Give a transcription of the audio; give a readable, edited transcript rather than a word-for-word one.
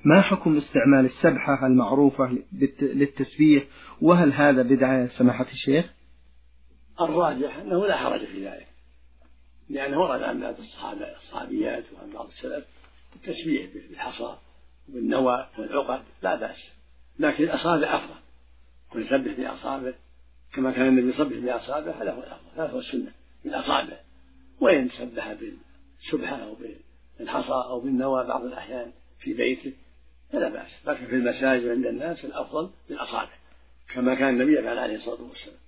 ما حكم استعمال السبحة المعروفة للتسبيح، وهل هذا بدعة يا سماحة الشيخ؟ الراجح أنه لا حرج في ذلك، لأنه ورد عن بعض الصحابيات وعن بعض السلف التسبيح بالحصى والنوى والعقد لا بأس، لكن الأصابع أفضل، ويسبح بأصابعه كما كان النبي يسبح بأصابعه هذا هو الأفضل، هذا هو السنة بالأصابع. وإن سبح بالسبحة أو بالحصى أو بالنوى بعض الأحيان في بيته فلا بأس، لكن في المساجد عند الناس الأفضل بالأصابع كما كان النبي يفعل عليه الصلاة والسلام.